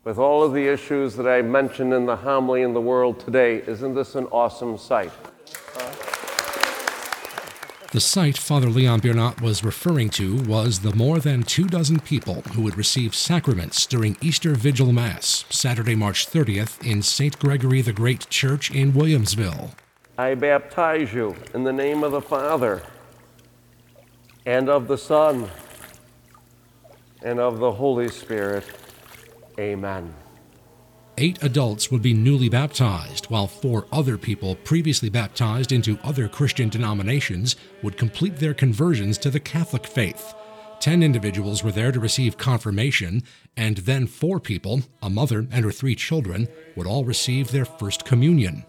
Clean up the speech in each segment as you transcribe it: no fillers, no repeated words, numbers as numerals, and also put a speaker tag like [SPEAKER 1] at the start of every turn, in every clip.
[SPEAKER 1] with all of the issues that I mentioned in the homily in the world today. Isn't this an awesome sight?
[SPEAKER 2] The sight Father Leon Biernat was referring to was the more than 24 people who would receive sacraments during Easter Vigil Mass, Saturday, March 30th, in St. Gregory the Great Church in Williamsville.
[SPEAKER 1] I baptize you in the name of the Father, and of the Son, and of the Holy Spirit. Amen.
[SPEAKER 2] 8 adults would be newly baptized, while 4 other people previously baptized into other Christian denominations would complete their conversions to the Catholic faith. 10 individuals were there to receive confirmation, and then 4 people, a mother and her 3 children, would all receive their first communion.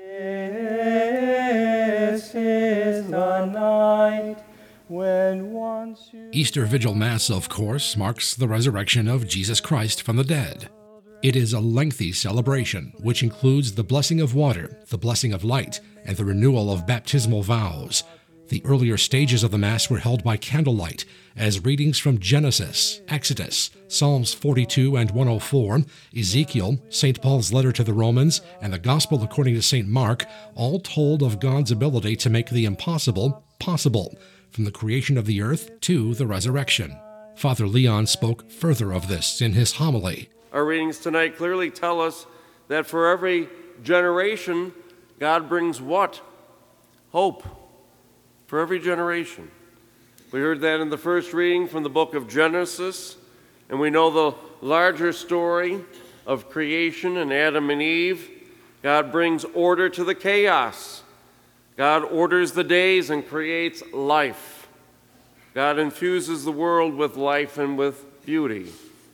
[SPEAKER 3] This is the night when once you...
[SPEAKER 2] Easter Vigil Mass, of course, marks the resurrection of Jesus Christ from the dead. It is a lengthy celebration, which includes the blessing of water, the blessing of light, and the renewal of baptismal vows. The earlier stages of the Mass were held by candlelight, as readings from Genesis, Exodus, Psalms 42 and 104, Ezekiel, St. Paul's letter to the Romans, and the Gospel according to St. Mark all told of God's ability to make the impossible possible, from the creation of the earth to the resurrection. Father Leon spoke further of this in his homily.
[SPEAKER 1] Our readings tonight clearly tell us that for every generation, God brings what? Hope. For every generation. We heard that in the first reading from the book of Genesis, and we know the larger story of creation and Adam and Eve. God brings order to the chaos. God orders the days and creates life. God infuses the world with life and with beauty.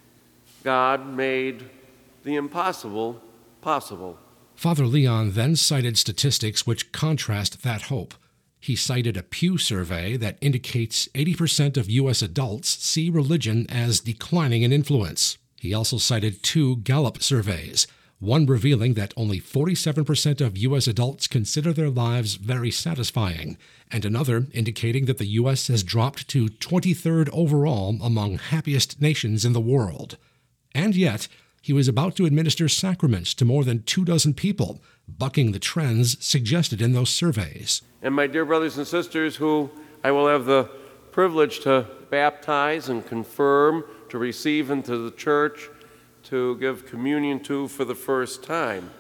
[SPEAKER 1] God made the impossible possible.
[SPEAKER 2] Father Leon then cited statistics which contrast that hope. He cited a Pew survey that indicates 80% of U.S. adults see religion as declining in influence. He also cited 2 Gallup surveys, one revealing that only 47% of U.S. adults consider their lives very satisfying, and another indicating that the U.S. has dropped to 23rd overall among happiest nations in the world. And yet, he was about to administer sacraments to more than 24 people, bucking the trends suggested in those surveys.
[SPEAKER 1] And my dear brothers and sisters, who I will have the privilege to baptize and confirm, to receive into the church, to give communion to for the first time,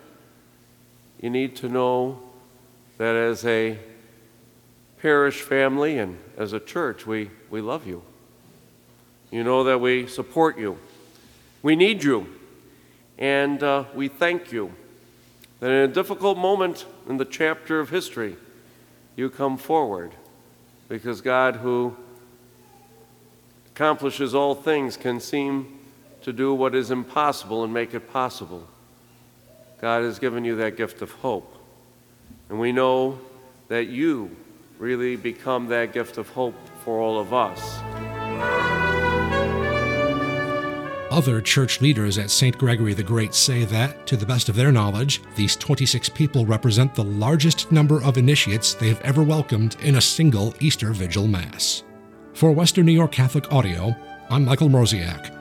[SPEAKER 1] you need to know that as a parish family and as a church, we love you. You know that we support you. We need you, and we thank you that in a difficult moment in the chapter of history, you come forward, because God, who accomplishes all things, can seem to do what is impossible and make it possible. God has given you that gift of hope, and we know that you really become that gift of hope for all of us.
[SPEAKER 2] Other church leaders at St. Gregory the Great say that, to the best of their knowledge, these 26 people represent the largest number of initiates they have ever welcomed in a single Easter Vigil Mass. For Western New York Catholic Audio, I'm Michael Mroziak.